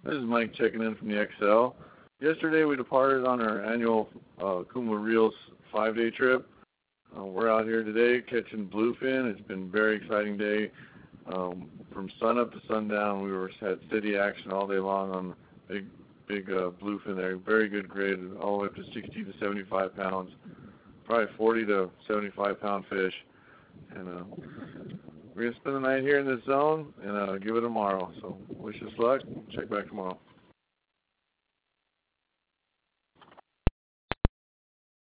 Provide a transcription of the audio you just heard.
This is Mike checking in from the XL. Yesterday we departed on our annual Kuma Reels 5-day trip. We're out here today catching bluefin. It's been a very exciting day. From sun up to sundown, we had steady action all day long on big bluefin there. Very good grade, all the way up to 60 to 75 pounds. Probably 40 to 75 pound fish. And we're going to spend the night here in this zone and give it tomorrow. So wish us luck. Check back tomorrow.